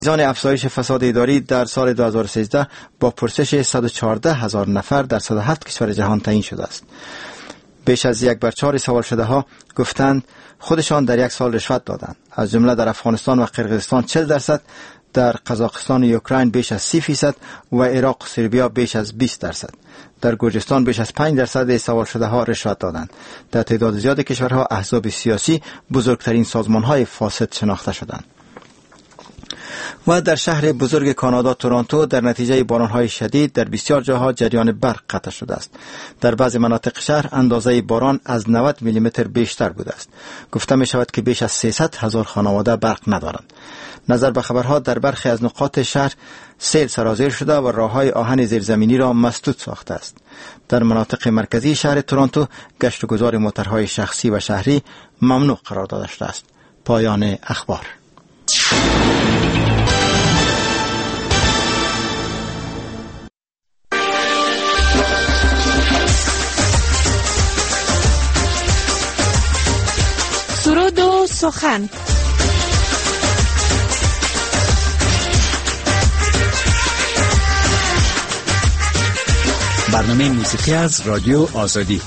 میزان افزایش فساد اداری در سال 2013 با پرسش 114,000 نفر در 107 کشور جهان تعیین شده است. بیش از 1/4 سوال شده ها گفتند خودشان در یک سال رشوت دادند. از جمله در افغانستان و قرقیزستان 40%، در قزاقستان و اوکراین بیش از 30% و عراق و سربیا بیش از 20%. در گرجستان بیش از 5% سوال شده ها رشوت دادند. در تعداد زیاد کشورها احزاب سیاسی بزرگترین سازمان های فاسد شناخته شدند. و در شهر بزرگ کانادا تورنتو در نتیجه باران‌های شدید در بسیار جاها جریان برق قطع شده است. در بعضی مناطق شهر اندازه باران از 90 میلیمتر بیشتر بوده است. گفته می شود که بیش از 300,000 خانواده برق ندارند. نظر به خبرها در برخی از نقاط شهر سیل سرازیر شده و راه‌های آهن زیرزمینی را مسدود ساخته است. در مناطق مرکزی شهر تورنتو گشت و گذار موترهای شخصی و شهری ممنوع قرار داده شده است. پایان اخبار. سرود و سخن. برنامه موسیقی از رادیو آزادی.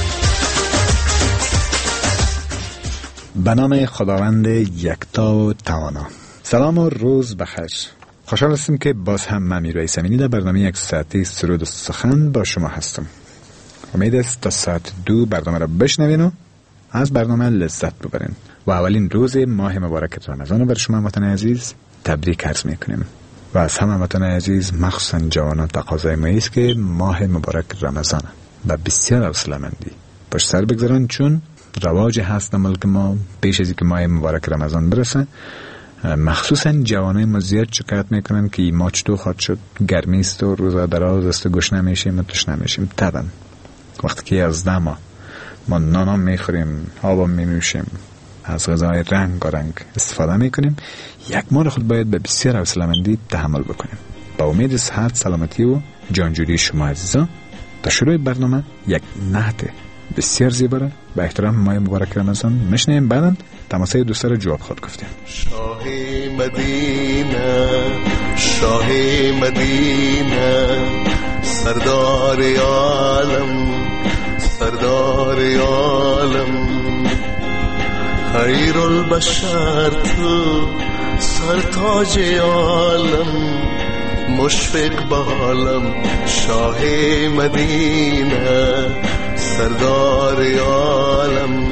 به نام خداوند یکتا و توانا. سلام و روز بخیر. خوشحال هستم که باز هم من میرایس امینی در برنامه 1 ساعتی سرود و سخن با شما هستم. امید است تا ساعت 2 برنامه را بشنوین و از برنامه لذت ببرین. و اولین روز ماه مبارک رمضان رو بر شما وطن عزیز تبریک عرض میکنیم. و از همه وطن عزیز مخصوصا جوانان تقاضای ما است که ماه مبارک رمضان و بسیار حوصله‌مندی پشت سر بگذارن، چون رواج هست در ملک ما پیش از اینکه ماه مبارک رمضان برسه مخصوصا جوانای ما زیاد شکایت میکنن که ما چطور خواهد شد، گرمی است و روزا دراز است و گوش نمیشیم و توش نمیشیم. طبعا وقتی که از دما ما نانم میخوریم، آبم می‌نوشیم، از غذای رنگ و رنگ استفاده میکنیم، یک ماه خود باید به بسیار حوصله‌مندی تحمل بکنیم. با امید صحت، سلامتی و جانجوری شما عزیزان تا شروع برنامه یک نعت بسیار زیبا را به احترام ماه مبارک رمضان میشنیم، بعداً تماسه دوستا را جواب خود گفتیم. شاه مدینه، شاه مدینه، سردار عالم، سردار عالم، خیر البشر تو، سرتاج عالم، مشفق به عالم، شاه مدینه، سردار عالم،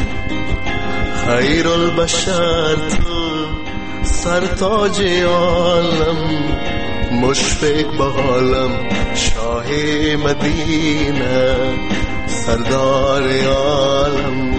خیر البشر تو، سرتاج عالم، مشفق به عالم، شاه مدینه، سردار عالم.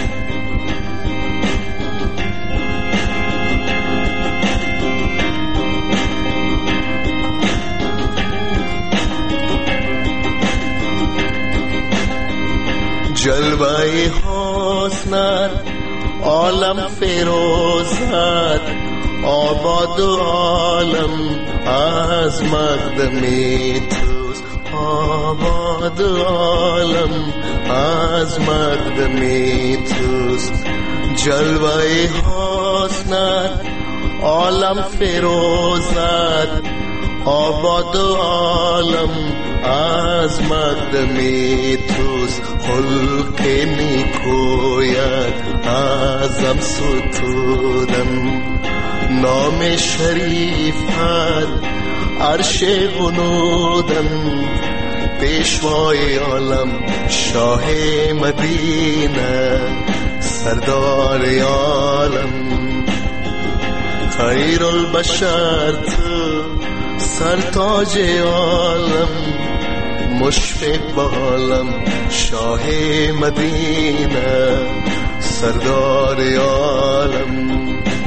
جلوه حسنت عالم فیروزت، آباد و عالم از مقدمی توست، آباد و عالم از مقدمی توست. جلوه حسنت عالم فیروزت، آباد و عالم از مقدمی توست. خلق نیکویت ازم ستودم، نام شریفت عرش غنودم، پیشوای عالم، شاه مدینه، سردار عالم، خیر البشر تو، سرتاج عالم، مشفق به عالم، شاه مدینه، سردار عالم.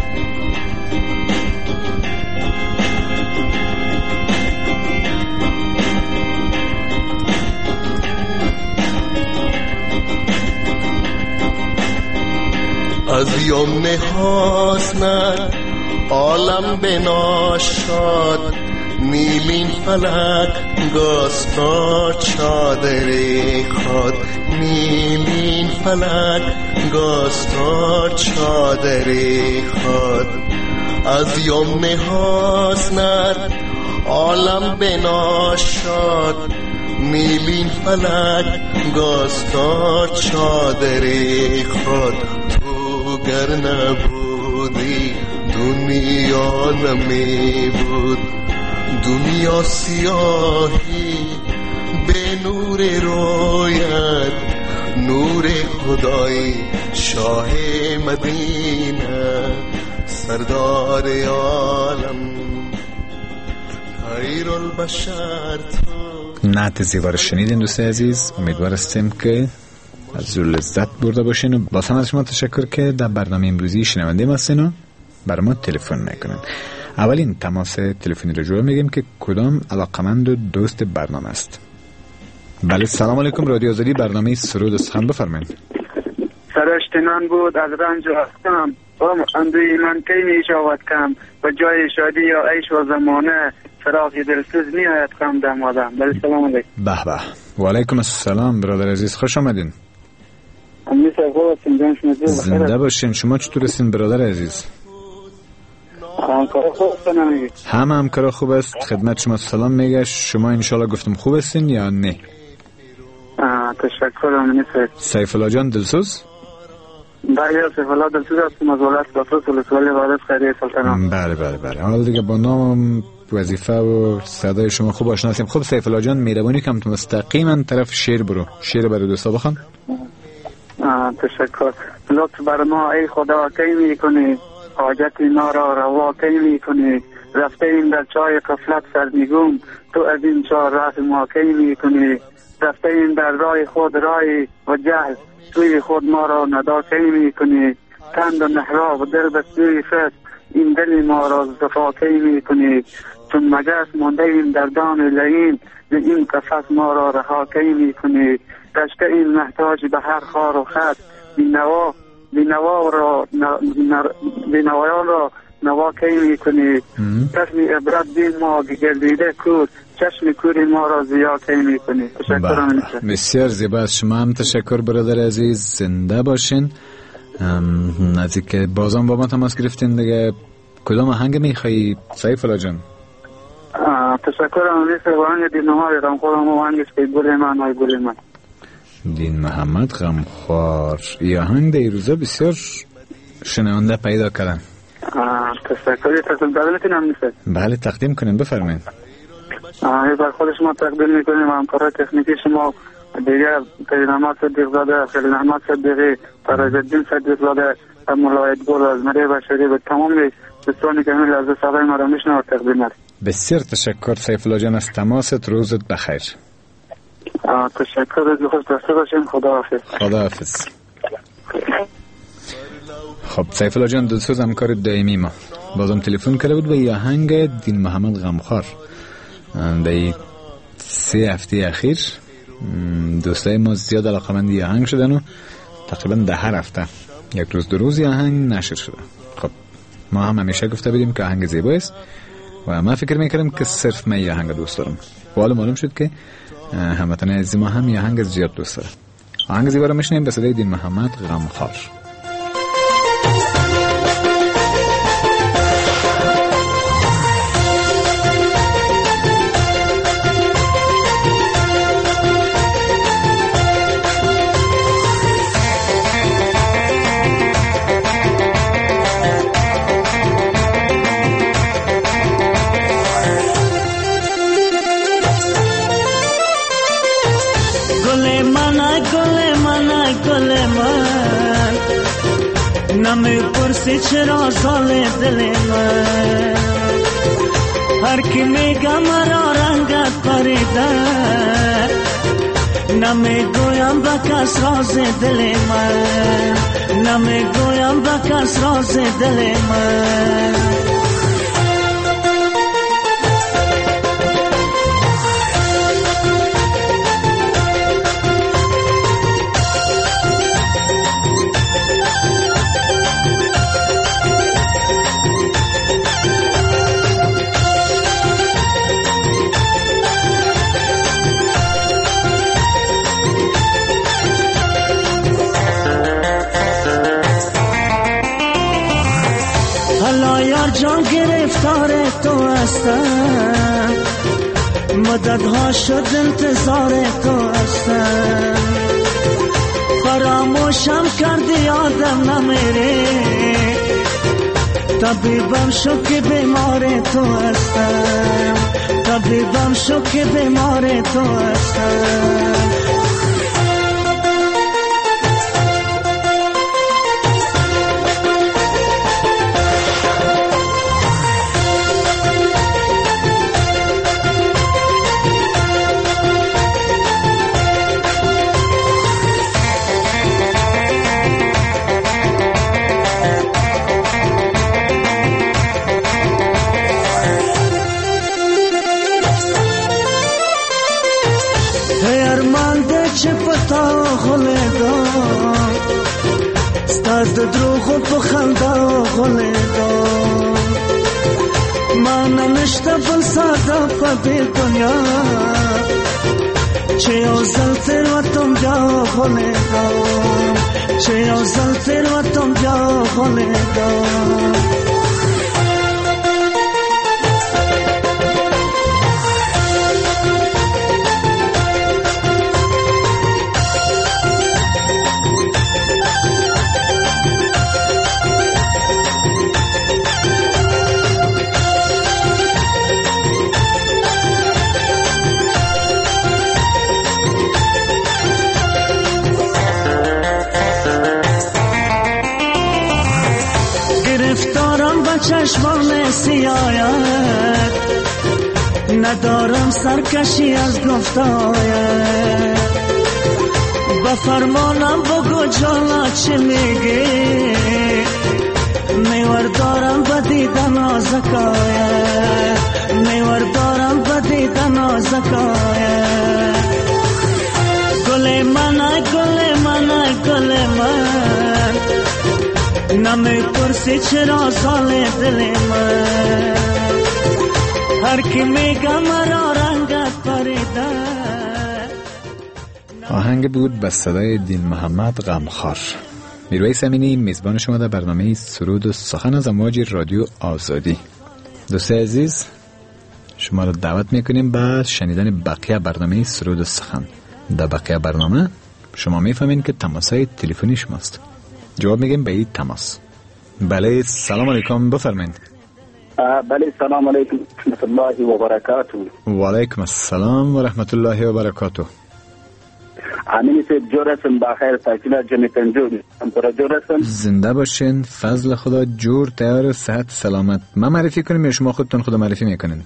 از یمن حسنت عالم بناشاد، نیلین فلک گاستا چادری خود، نیلین فلک گاستا چادری خود. از یمن حسنت عالم بناشاد نیلین فلک گاستاد چادر خود تو گر نبودی دنیا نمی بود دنیا سیاهی به نور رویت نور خدای شاه مدینه سردار عالم خیر البشر تو. نعت زیبا رو شنیدین دوست عزیز، امیدوار هستیم که از لذت برده باشین و باز هم از شما تشکر که در برنامه امروزی شنونده ما هستین و برای ما تلفن میکنن. اولین تماس تلفنی رو جواب میگیم که کدام علاقمند و دوست برنامه است. بله سلام علیکم، رادیو آزادی، برنامه سرود و سخن، بفرمایید. سرشتنان بود از رنج و هستم اندوی من کی می شود کم و جای شادی یا عیش و زمانه فراغی دلسوز می آید کم دمادم. بله سلام علیکم. به به و علیکم السلام برادر عزیز، خوش آمدین. زنده باشین. شما چطور هستین برادر عزیز؟ همه همکارا خوب است. خدمت شما سلام میگه. شما انشالله گفتم خوب هستین یا نه؟ تشکرم. سیف الله جان دلسوز؟ بله سیف الله دلسوز هستم از ولایت باسوس ولسوالی وادی خیریه سلطنان. بله حالا دیگه با نام وظیفه و صدای شما خوب آشنا هستیم. خب سیف الله جان مهربانی کنم تو مستقیما طرف شعر برو، شعر برای دوستا بخوان. تشکر. لطف بر ما ای خدا کی میکنی حاجت ما را روا کی میکنی رفته این در چای غفلت سرنگون تو از این چار راه ما کی میکنی رفته این در راه خود رای و جهل توی خود ما را ندا کی میکنی تند و محراب و دل بسوی فس این دل ما را صفا کی میکنی چون مگس مانده این در دام لعین این قفس ما را رها کی میکنی رشته این محتاج به هر خار و خط بینوایان را نوا کی میکنی چشم عبرت بین ما گردیده کور چشم کوری ما را زیا کی میکنی. تشکرم. بسیار زیبا از شما هم تشکر برادر عزیز، زنده باشین. نزدیک بازم با ما تماس گرفتین دیگه. کدام آهنگ میخوایی سیف الله جان؟ تشکرم. نیست آهنگ دین محمد غمخوار آهنگش که گل من های گل من دین محمد غمخوار. این آهنگ در روزا بسیار شنونده پیدا کردن. تشکر. تقدیم میکنم نیست؟ بله تقدیم کنین، بفرمایید. بر خود شما تقدیم میکنیم همکارای تکنیکی شما دیگر خلیل احمد صدیق زاده، خلیل احمد صدیقی، فرج الدین صدیق زاده و مولایت گل از مری بشری به تمام دوستانی که همین لحظه صدای ما را میشنوند تقدیم است. بسیار تشکر سیف الله جان از تماست. روزت بخیر. تشکر. از خوش داشته باشین. خداحافظ. خب سیف الله جان دلسوز همکار دائمی ما بازم تلفن کرده بود و یه آهنگ دین محمد غمخوار در 3 هفته اخیر دوستای ما زیاد علاقمند یه آهنگ شدن و تقریبا در هر هفته یک روز 2 روز یه آهنگ نشر شده. خب ما هم همیشه گفته بودیم که آهنگ زیبا است و ما فکر میکردیم که صرف من یه آهنگ دوست دارم و حالا معلوم شد که هموطن عزیز ما هم یه آهنگ زیاد دوست داره. آهنگ زیبا رو میشنیم به صدای دین محمد غمخوار. نمی‌پرسی چرا سال دل من هر کی میگه مرا رنگت پریده نمیگویم به کس راز دل من نمیگویم به کس راز دل من جان گفتار تو هستم، مددها شد انتظار تو هستم. فراموشم کردی یادم نمیره، طبیبم شو که بیمار تو هستم، طبیبم شو که بیمار تو هستم. چه پتا خلیدا ستاد دروغ و بخندا خلیدا من نشته بل ساده پا دنیا چه اوزل تیر و تم جا خلیدا چه اوزل تیر و تم جا خلیدا. گرفتارم با چشمان سیاهت، ندارم سرکشی از گفتایت. با فرمانم بگو جانا چه میگی، میوردارم با دیدن آزکایت، میوردارم با دیدن آزکایت. گل من گل من گل من، نمی پرسی چرا سال دل من، هر کی میگم مرا رنگت پریده. آهنگ بود به صدای دین محمد غمخوار. میرویس امینی میزبان شما در برنامه سرود و سخن از امواج رادیو آزادی. دوستای عزیز، شما را دعوت میکنیم به شنیدن بقیه برنامه سرود و سخن. در بقیه برنامه شما میفهمین که تماسای تلفنی شماست. جواب میگیم به این تماس. بله، سلام علیکم، بفرمایید. بله، سلام علیکم رحمت الله و برکاته. و علیکم السلام و رحمت الله و برکاته. امین صاحب جور هستم، بخیر، تاکیلا جمیتن جور هستم. زنده باشین، فضل خدا، جور، تیار، صحت، سلامت. ما معرفی کنیم یا شما خودتون خدا معرفی میکنین؟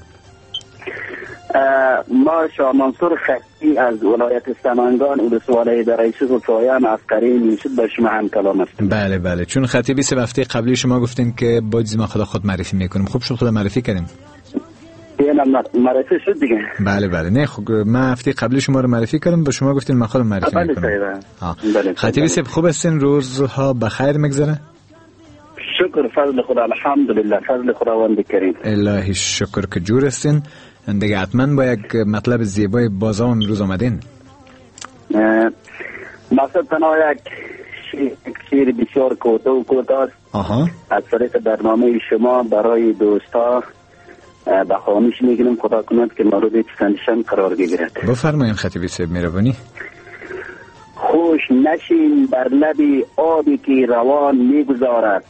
ما شاه منصور خطی از ولایت سمنگان ولسوالی در رئیس الفایان عسکری میشد به شما هم کلام است. بله بله، چون خطیبی 3 هفته قبلی شما گفتین که باید ما خود معرفی میکنیم. خوب شد خدا معرفی کردیم. معرفی شد دیگه. بله بله، نه خب ما هفته قبلی شما رو معرفی کردم، به شما گفتین ما خودم معرفی میکنم. بله خطیبی صاحب خوب هستین؟ روزها بخیر میگذره؟ شکر، فضل خدا، الحمدلله، فضل خداوند کریم. الهی شکر که جور هستین. دیگه حتما با یک مطلب زیبای بازم امروز آمدین. مثلا تنها یک شیر بسیار کوتاه از طریق برنامه شما برای دوستا به خواهش میگیرم خدا کند که مورد پسندشان قرار بگیرد. بفرمایید خطیبی صاحب، مهربانی. خوش نشین بر لب آبی که روان میگذارد،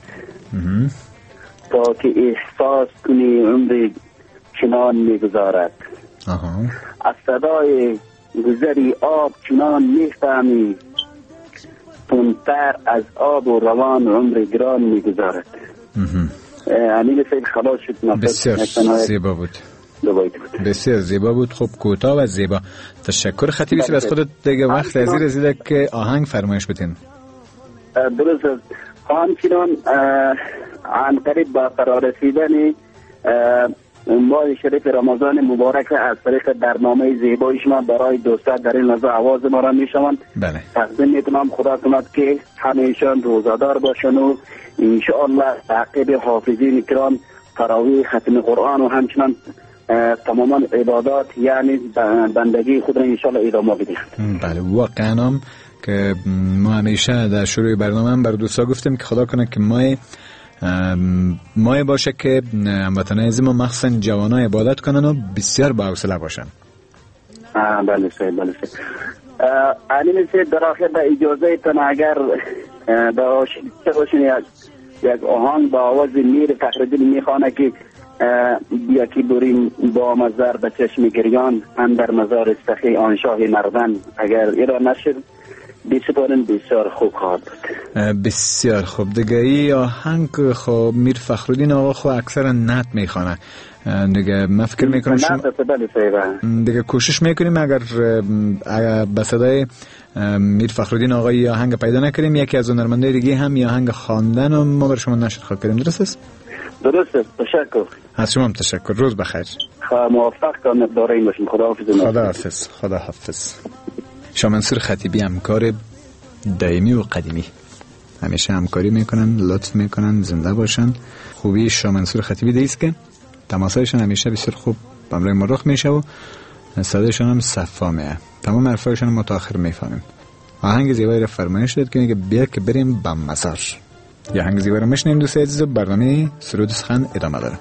تا که احساس کنی عمر چنان میگذارد. از صدای گذری آب چنان میفهمی، تندتر از آب و روان عمر گران میگذارد. امین صاحب خلاص شد. بسیار زیبا بود. بسیار زیبا بود. خب کوتاه و زیبا. تشکر خطیبی صاحب از خودت. دیگه وقت از این رسیده که آهنگ فرمایش بتین. درست است. همچنان عن قریب با قرار رسیدن ماه شریف رمضان مبارک از طریق برنامه زیبای شما برای دوستان در این لحظه آواز ما را میشوند. بله. تقدیم میکنم خدا کند که همیشان روزادار باشن و انشاءالله تعقیب حافظین کرام تراویح، ختم قرآن و همچنان تماما عبادات یعنی بندگی خود را انشاءالله ادامه بدهند. بله، واقعا هم که ما همیشه در شروع برنامه هم بر دوستا گفتیم که خدا کنه که ما ماه باشه که هموطنان عزیز ما مخصوصا جوانان عبادت کنن و بسیار با حوصله باشن. بله صحیح، بله صحیح. علی سید در آخر به اجازه تن اگر داشته باشین یک آهنگ با آواز میر فخرالدین میخوانه که بیا که بریم با مزار به چشم گریان اندر مزار سخی آن شاه مردان، اگر ایرا نشد بیسپارن بسیار خوب خواهد بود. بسیار خوب. دیگه ای آهنگ خب میر فخرالدین آقا خب اکثر نت میخوانه دیگه، من فکر میکنم دیگه کوشش میکنیم اگر به صدای میر فخرالدین آقا یا آهنگ پیدا نکنیم یکی از هنرمندای دیگه هم یا آهنگ خواندن و ما بر شما نشر خواهد کنیم. درست است؟ درست است. تشکر از شما هم تشکر. روز بخیر. موفق کنم داریم باشیم. خداحافظ. خداحافظ. شاه منصور خطیبی همکار دائمی و قدیمی، همیشه همکاری میکنن، لطف میکنن، زنده باشن. خوبی شاه منصور خطیبی دیست که تماسایشان همیشه بسیار خوب بامرای ما رخ میشه و صدایشان هم صفا میه، تمام حرفایشان هم متأخر میفهمیم. آهنگ زیبایی را فرمایش داد که میگه بیا که بریم به مزار. یا آهنگ زیبایی را میشنیم دوستای عزیز. برنامه سرود و سخن ادامه داره.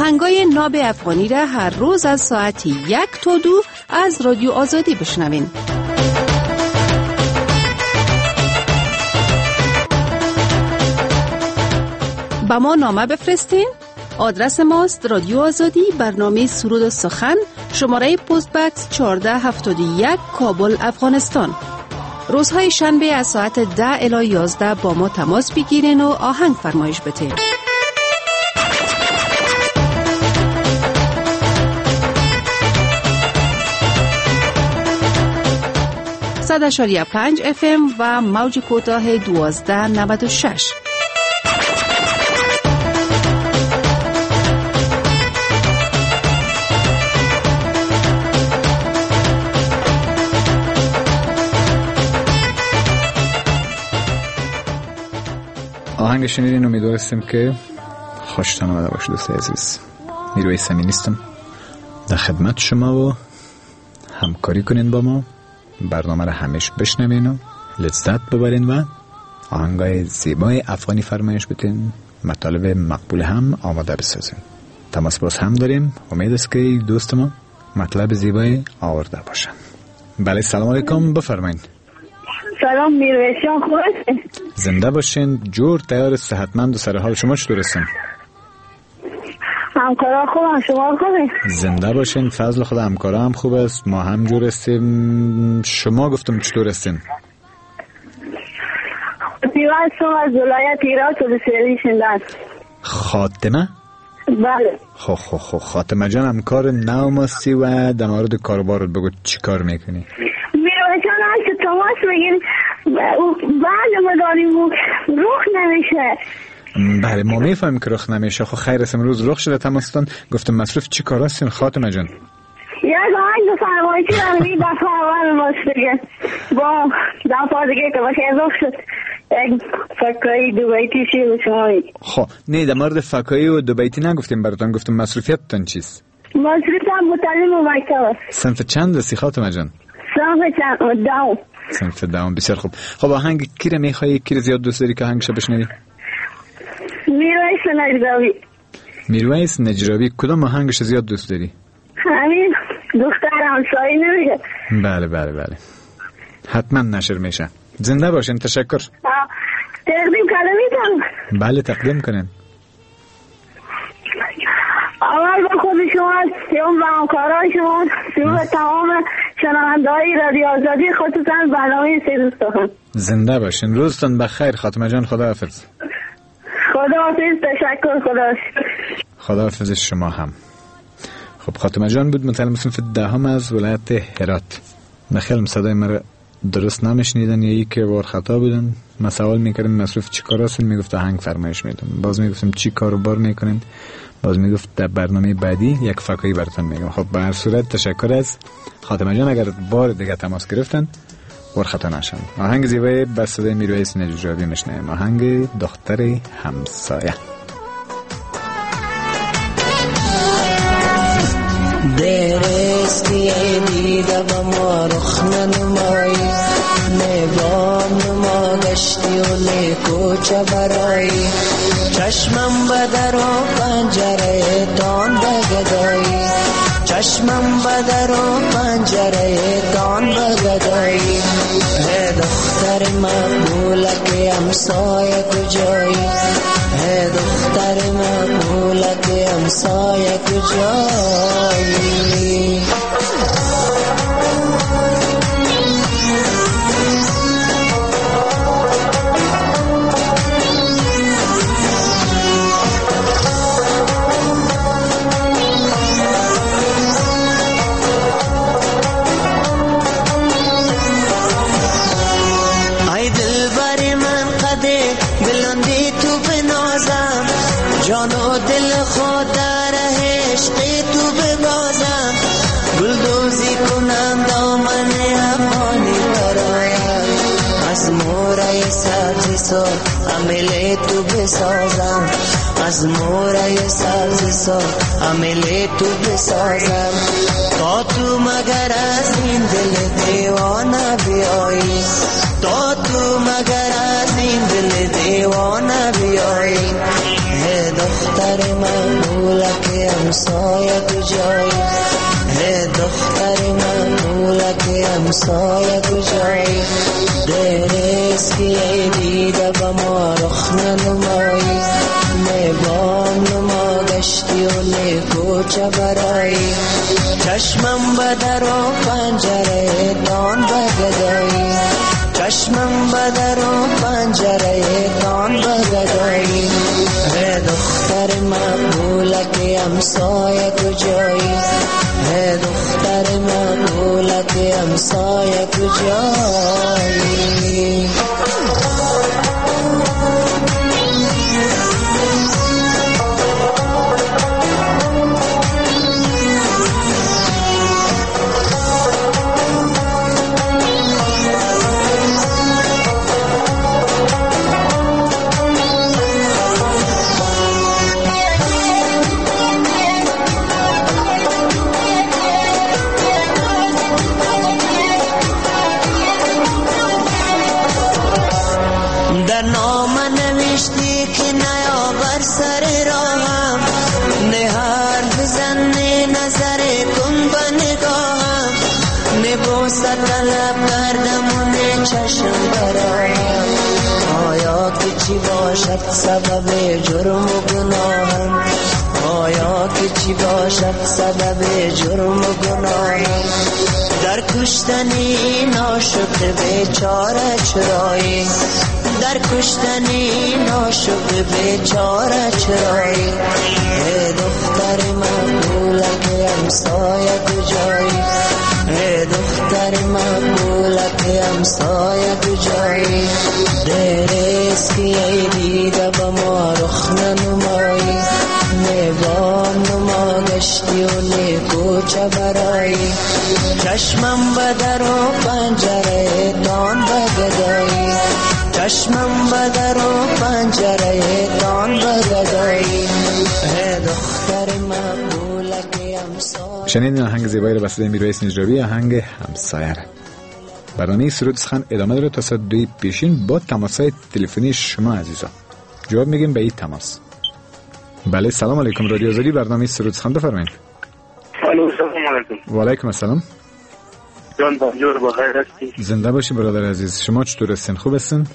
آهنگای ناب افغانی را هر روز از ساعت 1 تا 2 از رادیو آزادی بشنوین. با ما نامه بفرستین. آدرس ماست رادیو آزادی، برنامه سرود و سخن، شماره پست بکس 1471 کابل افغانستان. روزهای شنبه از ساعت 10 الی 11 با ما تماس بگیرین و آهنگ فرمایش بتین. 100.5 FM و موج کوتاه 1296. آهنگ شنیدین، امیدوارستیم که خوشتان آمده باشه دوست عزیز. میرویس امینی هستم در خدمت شما و همکاری کنین با ما، برنامه را همیشه بشنوین و لذت ببرین و آهنگای زیبای افغانی فرمایش بدین، مطالب مقبول هم آماده بسازین. تماس باز هم داریم، امید است که دوست ما مطلب زیبای آورده باشن. بله سلام علیکم، بفرمایید. سلام میرویسیان، خوب هستین؟ زنده باشین، جور تیار، صحتمند و سر حال. شما چطور هستین؟ همکارا خوبن، شما خوبین؟ زنده باشین، فضل خدا. همکارا هم خوب است، ما هم جور هستیم. شما گفتم چطور هستین؟ پیوستم از ولایت ایران و بسیاری شندن. خاتمه؟ بله. خب خاتمه جان، همکار نو ماستی و در مورد کاربارت بگو چی کار میکنی؟ میرویسیان هست تماس بگیر، بله مداریم روخ نمیشه. بله ما میفهمیم که رخ نمیشه. خب خیر است، امروز رخ شده تماستان. گفتم مصروف چی کار هستین خاتمه جان؟ یک آهنگ فرمایشی دارم این دفعه اول ماست دیگه، با دفعه دیگه که باشه رخ شد یک فکایی دو بیتی شیر به شما میگه. خب نه، در مورد فکایی و دو بیتی نگفتیم براتون، گفتم مصروفیتتان چیست؟ مصروفیتم متعلم و مکتب است. صنف چند هستی خاتمه جان؟ دوم. صنف دوم، بسیار خوب. خب آهنگ کی رو میخوایی؟ کی رو زیاد دوست داری که آهنگش بشنوی؟ میرویس نجراوی. میرویس نجراوی. کدام آهنگش زیاد دوست داری؟ همین دختر همسایه نمیشه. بله حتما نشر میشه. زنده باشین، تشکر. تقدیم کلمیتم. بله تقدیم کنین. اول با خود شما، سیوم با همکارای شما، سیوم به تمام شنونده‌های رادیو آزادی، خصوصا برنامه سرود سخن. زنده باشین، روزتون بخیر خاتمه جان. خداحافظ. خداحافظ، تشکر. خداحافظ شما هم. خب خاتمه جان بود، متعلم صنف دهم از ولایت هرات. نخیلم صدای مرا درست نمیشنیدن یا ای که وار خطا بودن. ما سوال میکردیم مصروف چی کار هستین، میگفت آهنگ فرمایش میدم. باز میگفتیم چی کار و بار میکنین، باز میگفت در برنامه بعدی یک فکایی براتون میگم. خب به هر صورت تشکر از خاتمه جان. اگر بار دیگه تماس گرفتن وار خطا نشن. آهنگ زیبای به صدای میرویس نجراوی میشنویم، آهنگ دختر همسایه. درستی دیده با ما رخ ننمایی، نبام نما گشتی و لیکوچه برایی، چشمم بدر و پنجره تان بگدایی، چشمم بدر و پنجره تان بگدایی. ہے دختر مقبوله که همسایه کجایی، ہے دختر مقبوله که همسایه کجایی. جانو دل خود در عشقی تو ببازم، گلدوزی کنم دامن افغانی برایم، از موره سبزی سر عمل تو بسازم، از موره سبزی سر عمل تو بسازم. تا تو مگر از این دل دیوانه بیایی، تا تو مگر از این دل دیوانه بیایی. دختر مقبوله که همسایه کجایی دختر مقبولک همسایه کجایی درست که دیده با ما رخ ننمایی نه بام نما گشتی و نه کوچه برایی چشمم به در و پنجره دان بگدایی چشمم به در و پنجره دان بگدایی دختر مقبولک همسایه کجایی دختر مقبولک همسایه کجایی چی باشد سبب جرم و گناهم آیا که چی باشد سبب جرم و گناهم در کشتنی ناشکر بیچاره چرایی در کشتنی ناشکر بیچاره چرایی دختر مقبولک همسایه کجایی دختر مقبولک همسایه کجایی درست که دیده با ما رخ ننمایی نه بام نما گشتی و نه کوچه برایی چشمم به در و پنجره دان بگدایی چشمم به در و پنجره دان بگدایی دختر مقبولک همسایه. شنیدین آهنگ زیبایی رو بسته میرویس نجرابی، آهنگ همسایه. برنامه سرود سخن ادامه داره تا ساعت 2 پیشین با تماس‌های تلفنی شما عزیزان. جواب میگیم به این تماس. بله سلام علیکم، رادیو آزادی، برنامه سرود سخن بفرمایید. سلام علیکم. و علیکم السلام. جان بانجور بخیر هستی؟ زنده باشی برادر عزیز. شما چطور هستین؟ خوب هستین؟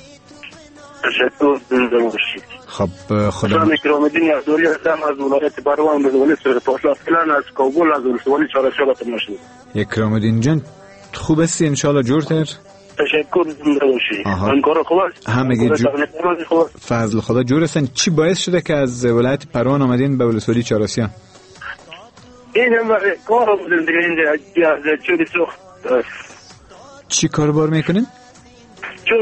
تشکر، زنده باشید. خب خدا من اکرام‌الدین یزدانی هستم از ولایت بروان به ولایت سرپاشا، اصلا از کابل از ولسوالی چهارشنبه تماشا. اکرام‌الدین جان خوب هستی ان شاء الله جورتر؟ تشکر، زنده باشی. من کار خوب است. همگی فضل خدا جور هستن. چی باعث شده که از ولایت پروان آمدین به ولسوالی چهارسیا؟ این هم کار بودن دیگه، اینجا از چوب سوخت. چی کاربار میکنین؟ چوب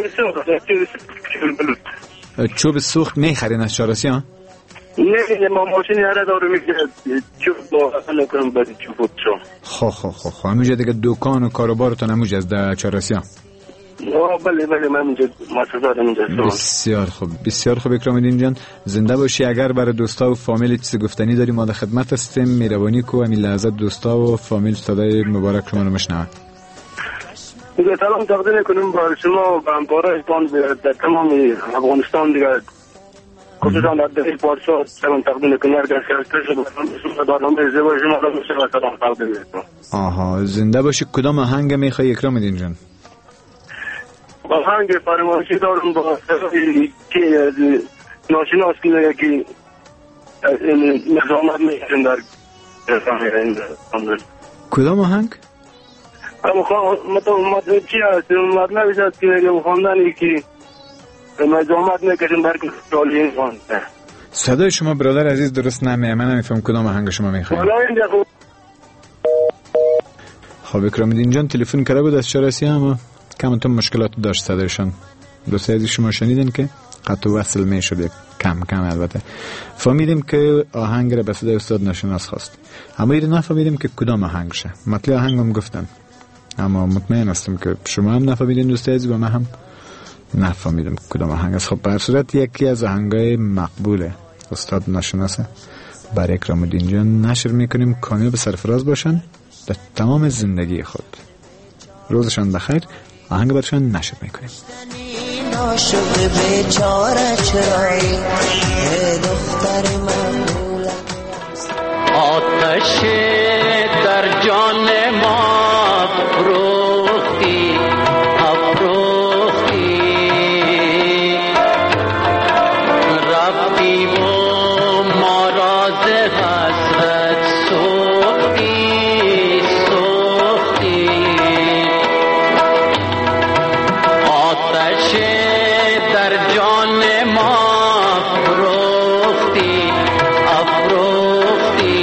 سوخت. چوب سوخت میخرین از چهارسیا؟ نه ما ماشین هر داره میگه چوب با اصلا کنم بعد چوب چون. خب همونجا دیگه دکان و کاروبارتون همونجا از در چهارسیا؟ بله من اینجا مؤسسات اینجا. بسیار خوب اکرام‌الدین جان، زنده باشی. اگر برای دوستا و فامیل چیزی گفتنی داری ما در خدمت هستیم. مهربانی کو همین لحظه دوستا و فامیل صدای مبارک شما رو میشنون. دیگه سلام تقدیم کنیم با شما و همکارای در تمام افغانستان دیگه، خصوصا در پارسا سلام تقدیم کنیم. اگر کسی برنامه زیبای شما رو میشه سلام تقدیم کنیم. زنده باشی. کدام آهنگ میخوای اکرام‌الدین جان؟ آهنگ فرمایشی دارم با که ناشناس که یکی نظامت میشن در کدام آهنگ؟ مطلب چی هست؟ مطلبش هست که خواندنی که نظامت میکشن در کشالی انسان. صدای شما برادر عزیز درست نمیه، من نمیفهم کدام آهنگ شما میخواید. خب اکرام‌الدین جان تلفن کرده بود از چهارسیا، اما کمتون مشکلات داشت صدایشان. دوستی عزیز شما شنیدین که قطع وصل میشد کم البته. فهمیدیم که آهنگ را به صدای استاد ناشناس خواست، اما ایره نفهمیدیم که کدام آهنگ شه. مطلب آهنگ هم گفتن اما مطمئن هستم که شما هم نفهمیدین دوستی عزیز و من هم نفهمیدم کدام آهنگ است. خب به صورت یکی از آهنگای مقبول استاد ناشناسه برای اکرام‌الدین جان نشر میکنیم. کامیاب سرفراز باشن در تمام زندگی خود. روزشان بخیر. آهنگ برشان نشر میکنیم. دختر آتش در جان ما افروختی افروختی رفتی و ما را ز حسرت سوختی سوختی آتش در جان ما افروختی افروختی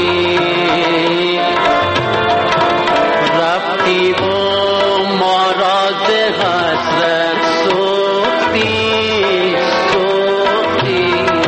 رفتی و ما را ز حسرت سوختی سوختی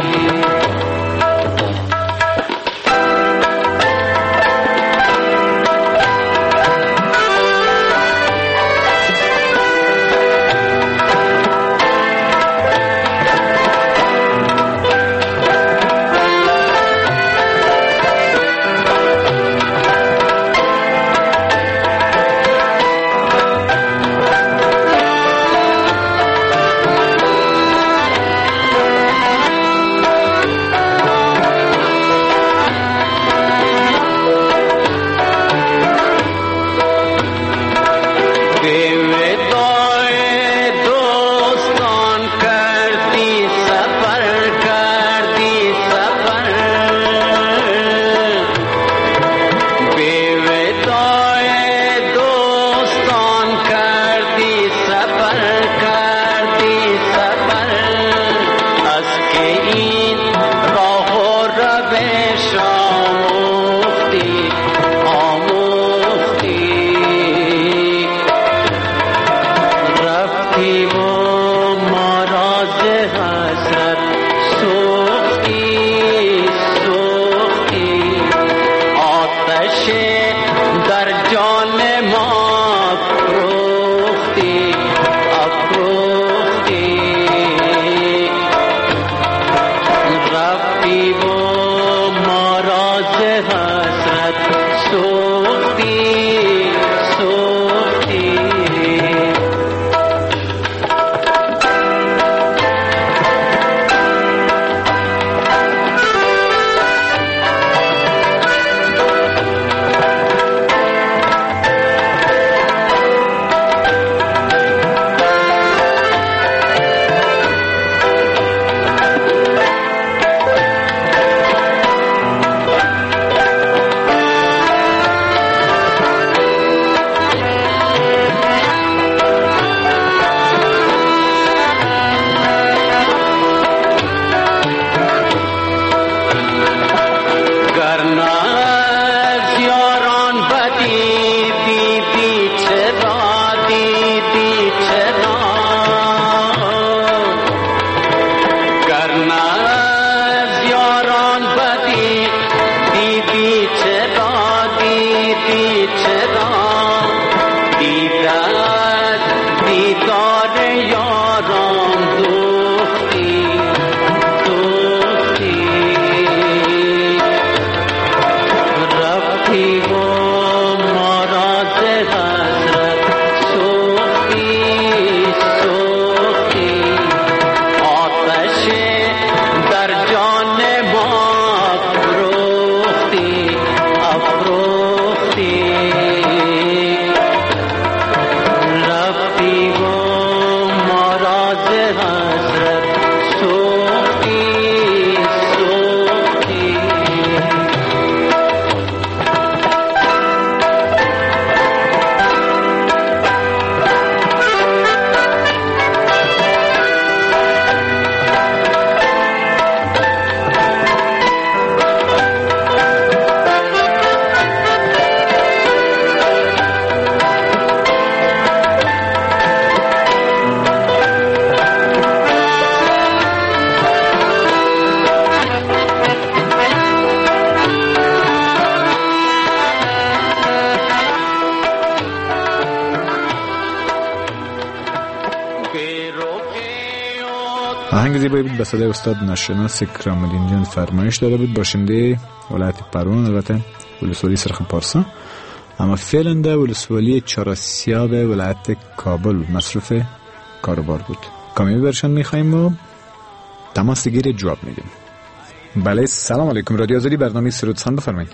آهنگ زیبایی بود به صدای استاد ناشناس کرامالین جان فرمایش داده بود، باشنده ولایت پروان، البته ولسوالی سرخ پارسا، اما فعلا در ولسوالی چهارسیاب ولایت کابل مصروف کاروبار بود. کامیابی برشان میخواییم و تماس گیر جواب میدیم. بله، سلام علیکم، رادیو آزادی، برنامه سرود سخن، بفرمایید.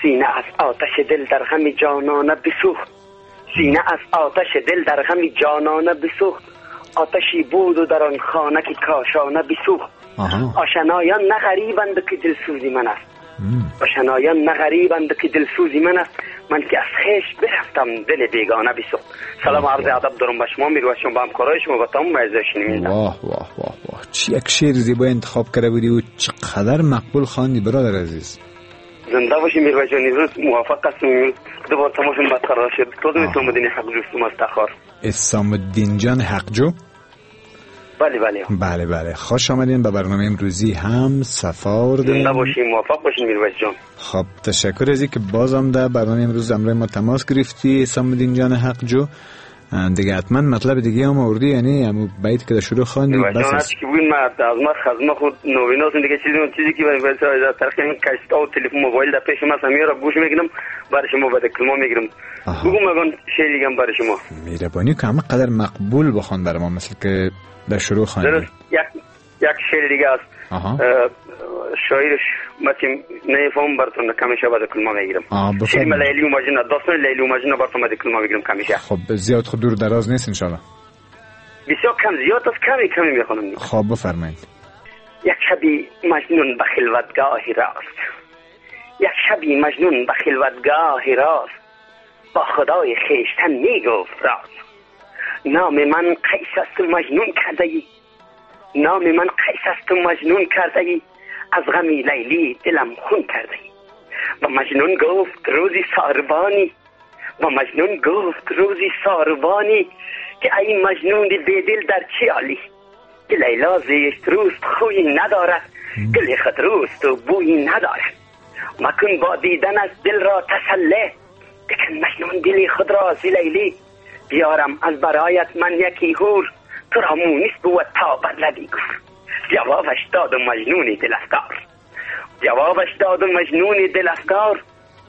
سینه از آتش دل در غم جانانه بسوخت، سینه از آتش دل در غم جانانه بسوخت، آتشی بود و در آن خانه که کاشانه بسوخت. آشنایان نه غریبند که دلسوزی من است، آشنایان نه غریبند که دلسوزی من است، من که از خیش برفتم دل بیگانه بسوخت. سلام عرض ادب دارم به شما میروز شما، با همکارای شما و تمام عزیزان شنونده. واه واه واه واه، چی یک شعر زیبا انتخاب کرده بودی و چقدر مقبول خواندی برادر عزیز. زنده باشی میروز جان، امروز موافق هستم دوباره تماشون برقرار شد. تو اسلام الدین حقجو مستخار. اسلام الدین جان حقجو. بله بله خوش آمدین به برنامه امروزی هم سفار دیم. زنده باشیم، موفق باشیم میروز جان. خب تشکر از اینکه بازم در برنامه امروز همراه ما تماس گرفتی اسلام الدین جان حقجو. دیگه حتما مطلب دیگه هم آوردی، یعنی همون بیت که در شروع خواندی بس است که ببین من از ما خدمت خود نویناس دیگه چیزی که برای طرف این کاست او تلفن موبایل در پیش ما سمیرا گوش میگیرم برای شما بعد کلمه میگیرم. بگو مگن شعری گم برای شما. میربانی که همه قدر مقبول بخوان برای ما، مثل که در شروع خواندی. یک شعر دیگه است. شاعرش متیم نفهم براتون کمیشه بعد کلمه میگیرم. شعر لیلی و مجنون، داستان لیلی و مجنون براتون بعد کلمه میگیرم کمیشه. خب زیاد خود دور دراز نیست ان شاء الله. بسیار کم، زیاد است، کمی میخونم. خب بفرمایید. یک شبی مجنون به خلوتگاهی راست، یک شبی مجنون به خلوتگاهی راست، با خدای خیشتن میگفت راست. نام من قیس است و مجنون کرده ای، نام من قیس است و مجنون کرده ای، از غمی لیلی دلم خون کرده ای. و مجنون گفت روزی ساربانی، و مجنون گفت روزی ساربانی، که ای مجنون بیدل در چی حالی، که لیلا زشت روست خویی ندارد، گل خود روست و بویی ندارد. مکن با دیدن از دل را تسلی، بکن مجنون دلی خود را زی لیلی، بیارم از برایت من یکی هور، تو را مونیست بود تا بدلدی گفر. جوابش داد و مجنون دل افکار، جوابش داد و مجنون دل افکار،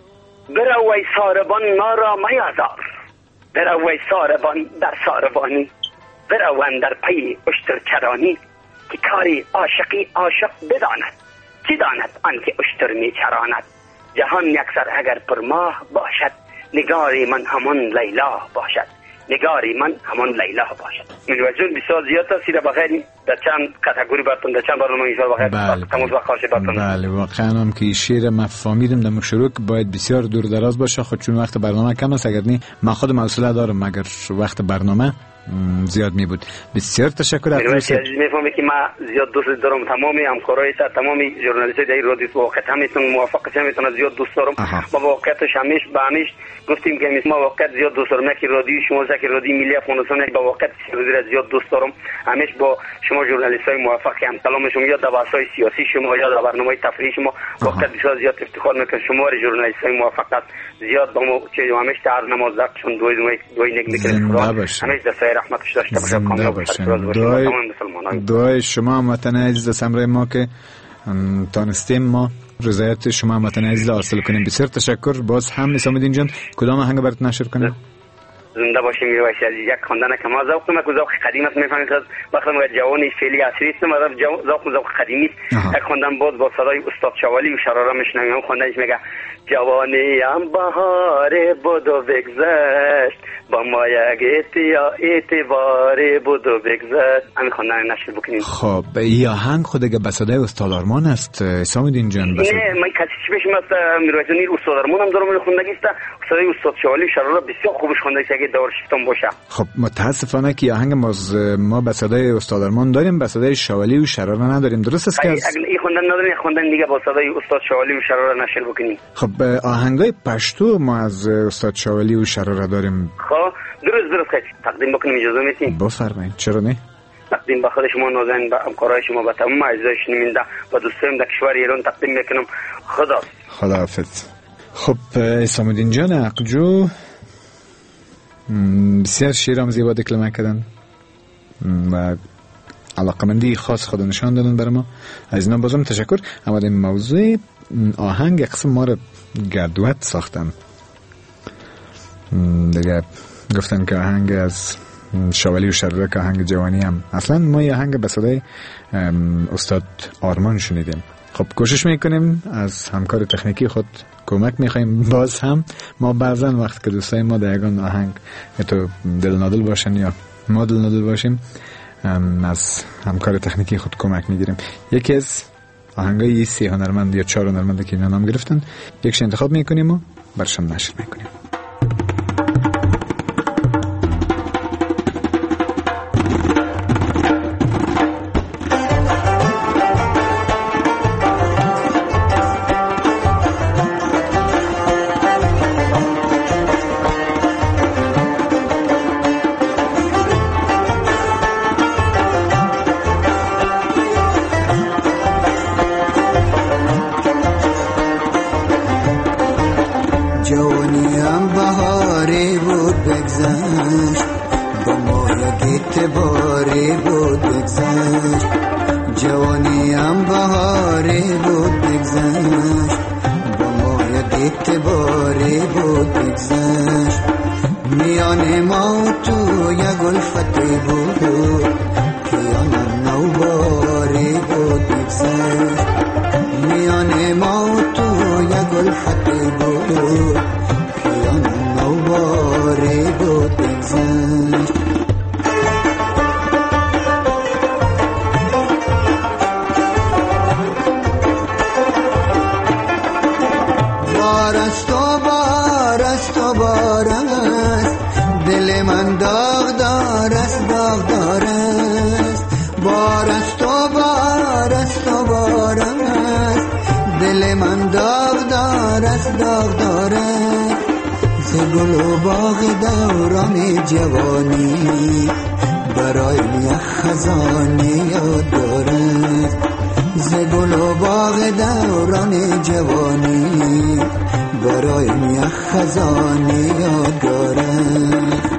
برو ای ساربان ما را میازار، برو ای ساربان در ساربانی، برو اندر پی اشتر چرانی، که کاری عاشقی عاشق بداند، چی داند آنکه اشتر می چراند. جهان یکسر اگر پر ماه باشد، نگاری من همان لیلا باشد، نگاری من همان لیلا باشد. میروزون بسیار زیاد است، سیره بخیر در چند کاتگوری براتون در چند برنامه ایشال بخیر تموز و خواهش براتون. بله واقعا هم که شعر مفاهیدم در شروع باید بسیار دور دراز باشه، خود چون وقت برنامه کم است، اگر نی من خودم حوصله دارم مگر وقت برنامه زیاد می بود. بسیار تشکر از میفهمم که من زیاد دوست دارم، تمامی همکارای تا تمامی ژورنالیستای در رادیو واقعا همیتون موافق همیتون زیاد دوست دارم. ما واقعیتش همیش گفتیم که ما واقعا زیاد دوست دارم که رادیو شما که رادیو ملی افغانستان با واقعا زیاد دوست دارم. همیش با شما ژورنالیستای موفق هم کلام شما یا در بحث‌های سیاسی شما یا در برنامه‌های تفریحی شما واقعا بسیار زیاد افتخار میکنم. شما ژورنالیستای موفق است زیاد با ما چه همیش در نماز وقت چون دوی نگمیکنیم همیش در رحمتش داشته باشه. دعای شما هموطن عزیز سمرای ما که تانستیم ما رضایت شما هموطن عزیز حاصل کنیم. بسیار تشکر. باز هم اسلام الدین جان کدام آهنگ برات نشر کنیم؟ زنده باشیم میرویس از یک خواندن که ما ذوق ما ذوق قدیم است میفهمید که مثلا جوانی فعلی عصری است ما ذوق قدیمی است. یک خواندن باز با صدای استاد شوالی و شراره میشنویم. خواندنش میگه جوانی ام بهار بود و بگذشت با ما یک اعتبار بود و بگذشت. همین خواندن نشر بکنیم. خب این آهنگ خود که به صدای استاد آرمان است اسلام الدین جان؟ نه من کسی چی بشم است میرویس نیر استاد آرمان هم دارم خوندگی است. صدای استاد شوالی و شراره بسیار خوبش خوندگی است. دور شفتم باشه. خب متاسفانه که آهنگ ما به صدای استاد آرمان داریم، به صدای شوالی و شراره نداریم. درست است که این خوندن نداریم، خوندن دیگه با صدای استاد شوالی و شراره نشر بکنیم. خب آهنگای پشتو ما از استاد شوالی و شراره داریم. خب درست تقدیم بکنیم اجازه میدین؟ بفرمایید. چرا نه؟ تقدیم به خود شما نازنین، به همکارای شما، به تمام اعضای شنونده و دوستان در کشور ایران تقدیم میکنم. خداحافظ. خب اسلام الدین جان عقجو بسیار شعرام زیبا دکلمه کردن و علاقمندی خاص خود نشان دادن برای ما. از اینا بازم تشکر. اما این موضوع آهنگ یک قسم ما رو گردوت ساختن دیگه. گفتن که آهنگ از شوالی و شراره که آهنگ جوانی هم اصلا ما یه آهنگ به صدای استاد آرمان شنیدیم. خب کوشش میکنیم از همکار تکنیکی خود کمک میخوایم. باز هم ما بعضا وقت که دوستای ما در یگان آهنگ تو دل نادل باشن یا ما دل نادل باشیم از همکار تکنیکی خود کمک میگیریم. یکی از آهنگای 3 هنرمند یا 4 هنرمند که اینا نام گرفتن یکش انتخاب میکنیم و برشان نشر میکنیم. جوانیم بهاری بود بگذشت با ما یکیت باری بود بگذشت. جوانیم بهاری بود بگذشت با ما یکیت باری بود بگذشت. میان ما تو یک الفتی بود که آن نوباری بود بگذشت. میان ما تو یک الفتی بود که آن نوباری بود بگذشت. بارست و بارست و بارست دل من داغ دارست داغ دارست. بارست و بارست و بارست دل من داغ دارست داغ دارست. ز گل و باغ دوران جوانی برای یک خزانی یاد دارست. ز گل و باغ دوران جوانی برای یک خزانی یاد دارست.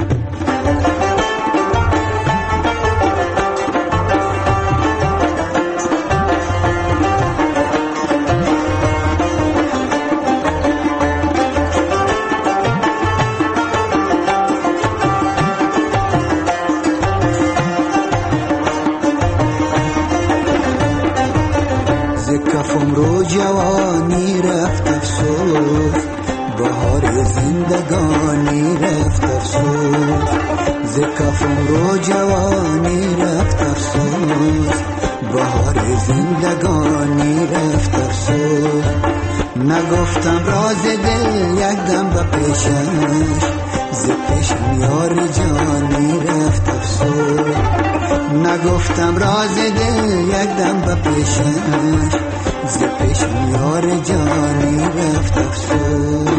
کفم رو جوانی رفت افسوس بهار زندگانی رفت افسوس. ز کفم رو جوانی رفت افسوس بهار زندگانی رفت افسوس. نگفتم راز دل یک دم به پیشش ز پیشم یار جانی رفت افسوس. نگفتم راز دل یک دم به پیشش ز پیشم یار جانی رفت افسوس.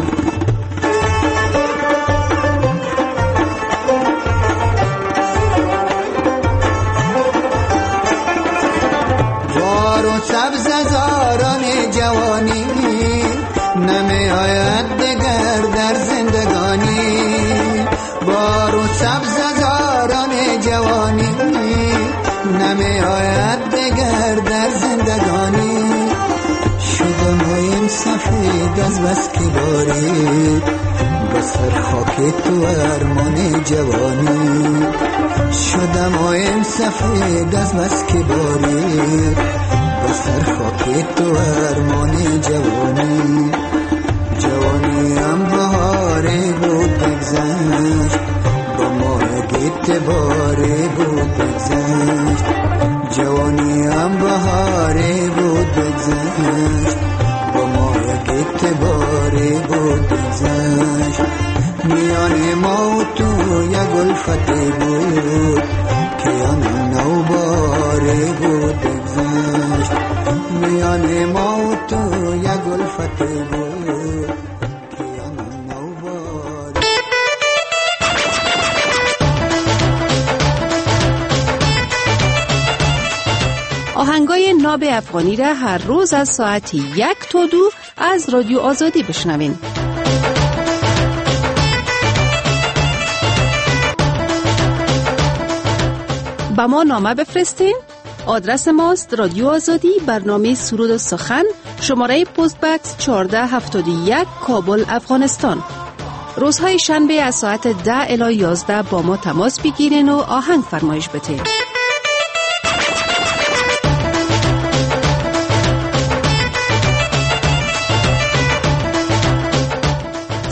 بار و سبز زاران جوانی نمی آید دگر در زندگانی. بار و سبز زاران جوانی نمی آید دگر در زندگانی. شدم این سفید از بس که باری بسر خاک تو ارمان جوانی. شدم این سفید از بس که باری بسر خاک تو ارمان جوانی. جوانیم بهاری بود بگذشت با ما گیت باری بود بگذشت. جوانیم بهاری بود بگذشت با ما گیت باری بود بگذشت. میان ما تو یک الفتی بود که آن نوباری بود بگذشت. میان ما تو یک الفتی بود که آن نوباری. آهنگای ناب افغانی را هر روز از ساعت 1 تا 2 از رادیو آزادی بشنوین. با ما نامه بفرستین. آدرس ماست رادیو آزادی، برنامه سرود و سخن، شماره پست بکس 1471 کابل افغانستان. روزهای شنبه از ساعت 10 الی 11 با ما تماس بگیرین و آهنگ فرمایش بدین.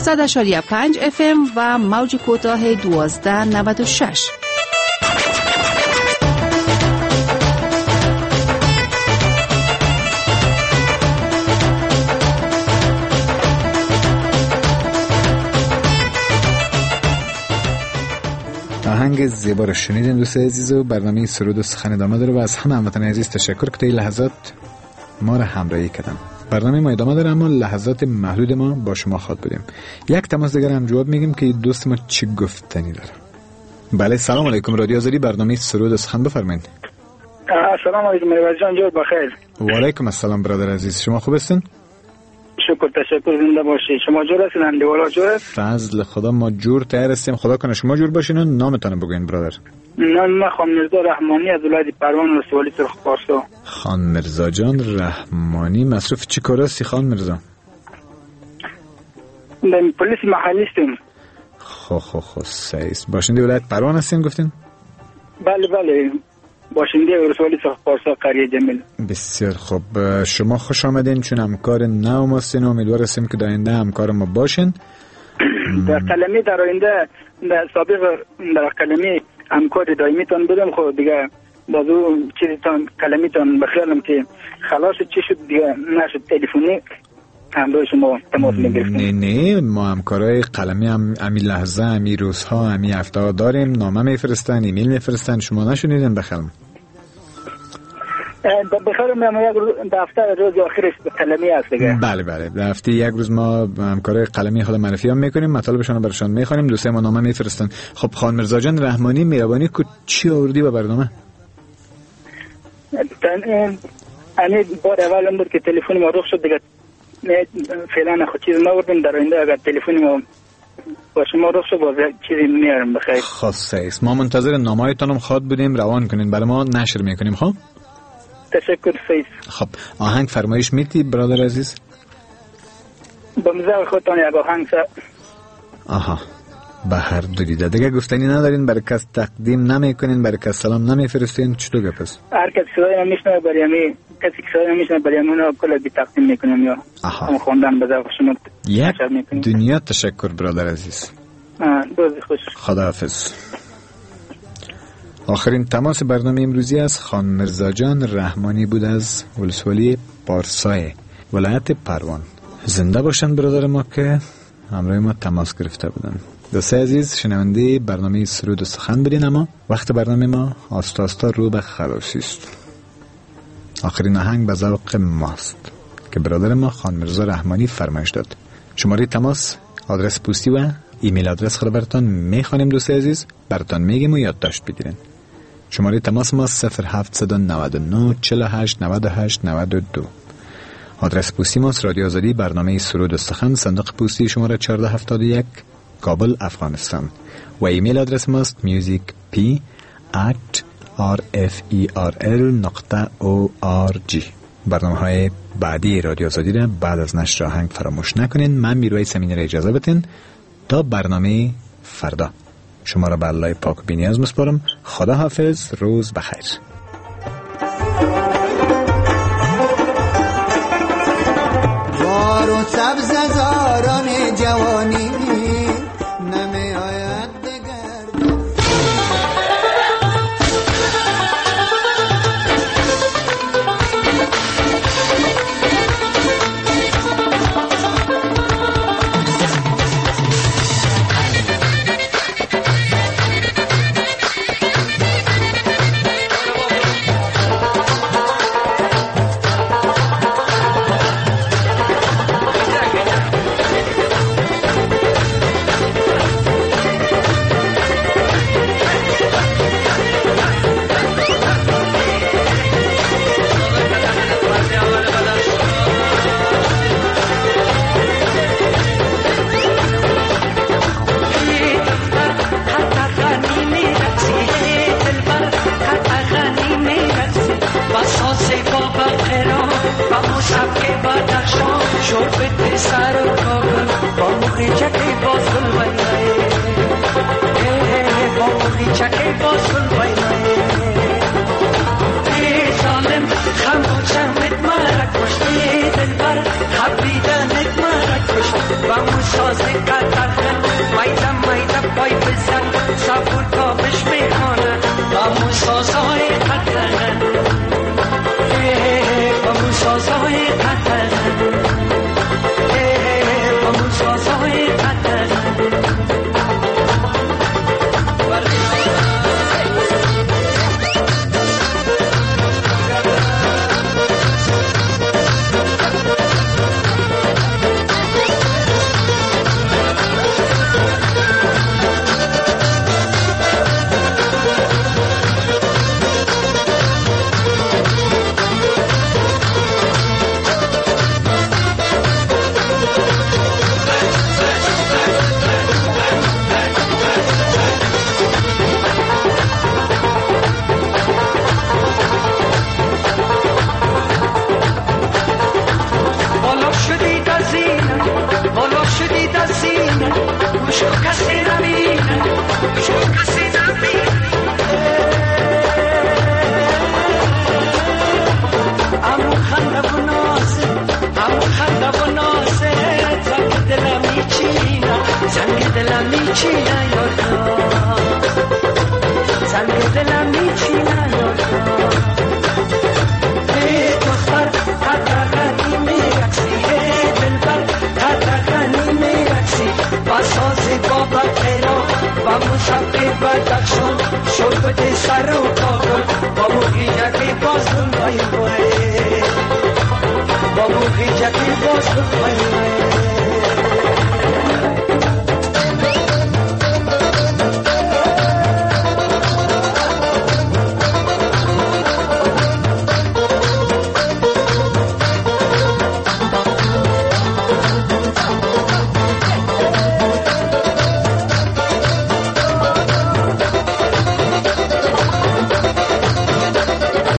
100.5 FM و موج کوتاه 1296. آهنگ زیبا رو شنیدین دوستان عزیز و برنامه سرود و سخن ادامه داره و از همه هموطنان عزیز تشکر که تا این لحظات ما را همراهی کردن. برنامه ما ادامه داره اما لحظات محدود ما با شما خواهد بودیم. یک تماس دیگر هم جواب میگیم که دوست ما چی گفتنی داره. بله سلام علیکم رادیو آزادی برنامه سرود و سخن بفرمایید. سلام علیکم میروز جان جواب بخیر. و علیکم السلام برادر عزیز شما خوب هستین؟ شکر تشکر زنده باشی. شما جور هستین؟ اندیوالا جور است؟ فضل خدا ما جور تیار هستیم. خدا کنه شما جور باشین و نامتون بگوین برادر. نام من خان مرزا رحمانی از ولایت پروان ولسوالی سرخ پارسا. خان مرزا جان رحمانی مصروف چی کار هستی خان مرزا؟ من پلیس محلی هستم. خب سعیس باشنده ولایت پروان هستین گفتین؟ بله باشنده ولسوالی سرخ پارسا قریه جمیل. بسیار خوب شما خوش آمدین چون همکار نو ماستین و امیدوار هستیم که در آینده همکار ما باشین. در قلمی در آینده در سابق در قلمی همکار دائمیتان بودم. خب دیگه بازو چیزتان قلمیتان بخیالم که خلاص چی شد دیگه نشد تلفنی همراه شما تماس میگرفتیم. نه ما همکارای قلمی هم امی لحظه امی روزها امی هفته داریم. نامه میفرستن ایمیل میفرستن شما نشونیدن بخیالم؟ بخیالم یک روز دفتر روز آخرش قلمی هست دیگه. بله در هفته یک روز ما همکارای قلمی خود معرفی هم میکنیم مطالبشون رو برشان میخوانیم دوستای ما نامه میفرستن. خب خان مرزا جان رحمانی مهربانی کو چی آوردی به برنامه؟ امی بار اول بود که تلفن ما رخ شد دیگه فعلا خود چیز نوردیم. در آینده اگر تلفن ما با شما رخ شد باز چیزی میارم بخیر. خاصه ما منتظر نامه‌هایتان هم خواد بودیم روان کنین برای ما نشر میکنیم. خب تشکر سید. خب آهنگ فرمایش میتی برادر عزیز؟ با مزاق خودتان یک آهنگ آها به هر دو دیده دیگه گفتنی ندارین برای کس تقدیم نمیکنین برای کس سلام نمیفرستین چطور گپ است؟ هر کسی صدای من میشنوه برای همین کسی که صدای من میشنوه برای همین کلا بی تقدیم میکنم یا هم خواندن به ذوق شما یک دنیا تشکر برادر عزیز. روز خوش. خداحافظ. آخرین تماس برنامه امروزی از خان مرزا جان رحمانی بود از ولسوالی پارسای ولایت پروان. زنده باشن برادر ما که همراه ما تماس گرفته بودن. دوستای عزیز شنونده برنامه سرود و سخن بودین اما وقت برنامه ما آستا آستا رو به خلاصی است. آخرین آهنگ به ذوق ماست که برادر ما خان مرزا رحمانی فرمایش داد. شماره تماس آدرس پستی و ایمیل آدرس خود براتون میخوانیم دوستای عزیز براتون میگیم و یادداشت بگیرین. شماره تماس ما 0799 48 98 92. آدرس پستی ما رادیو آزادی برنامه سرود و سخن صندوق پستی شماره 1471 کابل افغانستان و ایمیل آدرس ماست musicp@rferl.org. برنامه‌های بعدی رادیو آزادی را بعد از نشر آهنگ فراموش نکنین. من میرویس امینی را اجازه بدین تا برنامه فردا. شما را به الله پاک و بی‌نیاز میسپارم. خدا حافظ. روز بخیر. بار و سبز زاران جوانی Vamos a میچینه یارا زنگ دلم میچینه یارا ای دختر حداقلی میرقصی ای دلبر حداقلی میرقصی با ساز بابا تیرا با مصفی بدخشان شربت سر و کاغل با موقعی یکی باز دنبایی بای با موقعی یکی باز دنبایی